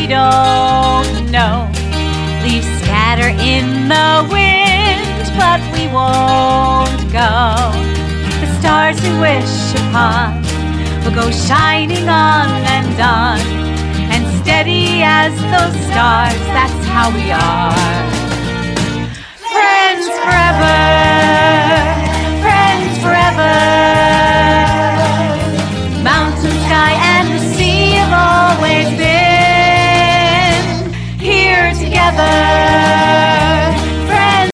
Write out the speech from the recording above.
don't know. Leaves scatter in the wind, but we won't go. The stars we wish upon will go shining on, and steady as those stars, that's how we are. Friends forever.